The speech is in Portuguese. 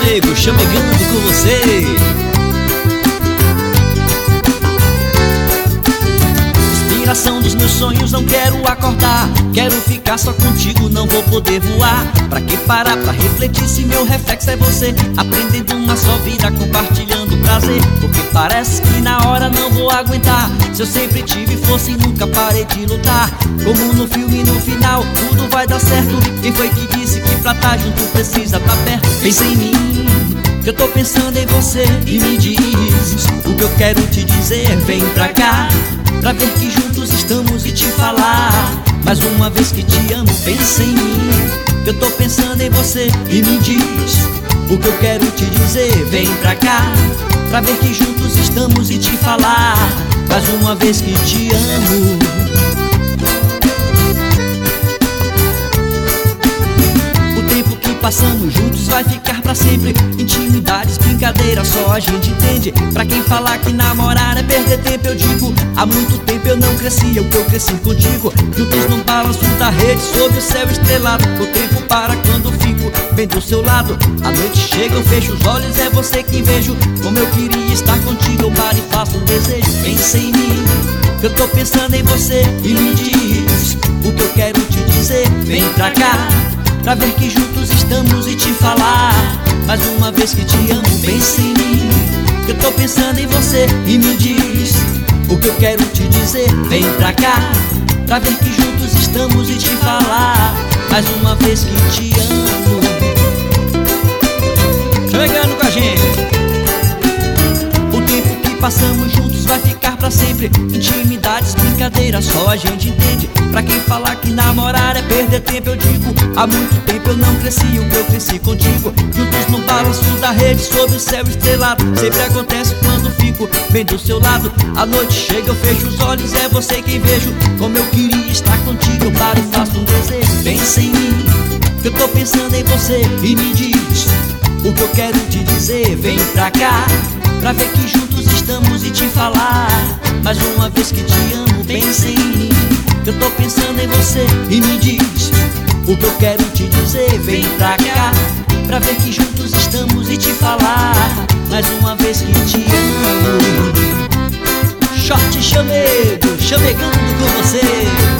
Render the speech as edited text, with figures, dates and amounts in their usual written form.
chamego, chamegando com você. Inspiração dos meus sonhos, não quero acordar. Quero ficar só contigo, não vou poder voar. Pra que parar pra refletir se meu reflexo é você? Aprendendo uma só vida, compartilhando prazer. Porque parece que na hora não vou aguentar. Se eu sempre tive força e nunca parei de lutar. Como no filme, no final, tudo vai dar certo. Quem foi que disse que pra tá junto precisa tá perto? Pensa em mim, que eu tô pensando em você. E me diz o que eu quero te dizer. Vem pra cá, pra ver que juntos estamos e te falar mais uma vez que te amo. Pensa em mim, que eu tô pensando em você. E me diz o que eu quero te dizer. Vem pra cá, pra ver que juntos estamos e te falar mais uma vez que te amo. O tempo que passamos juntos vai ficar pra sempre. Intimidades, brincadeiras, só a gente entende. Pra quem falar que namorar é perder tempo, eu digo, há muito tempo eu não crescia, o que eu cresci contigo. Juntos num balanço da rede, sob o céu estrelado. O tempo para quando fico bem do seu lado. A noite chega, eu fecho os olhos, é você que vejo. Como eu queria estar contigo, eu paro e faço um desejo. Pensa em mim, que eu tô pensando em você. E me diz o que eu quero te dizer. Vem pra cá, pra ver que juntos estamos e te falar mais uma vez que te amo. Pensa em mim, que eu tô pensando em você. E me diz o que eu quero te dizer. Vem pra cá, pra ver que juntos estamos e te falar mais uma vez que te amo. Chegando com a gente. O tempo que passamos juntos vai ficar pra sempre. Intimidades, brincadeiras, só a gente entende. Pra quem falar que namorar é perder tempo, eu digo, há muito tempo eu não cresci, o que eu cresci contigo. Juntos no balanço da rede, sob o céu estrelado. Sempre acontece quando fico bem do seu lado. A noite chega, eu fecho os olhos, é você quem vejo. Como eu queria estar contigo, eu paro e faço um desejo. Pensa em mim, que eu tô pensando em você. E me diz o que eu quero te dizer. Vem pra cá, pra ver que juntos estamos e te falar mais uma vez que te amo. Pensa em mim, que eu tô pensando em você. E me diz o que eu quero te dizer. Vem pra cá, pra ver que juntos estamos e te falar mais uma vez que te amo. Short chamego, chamegando com você.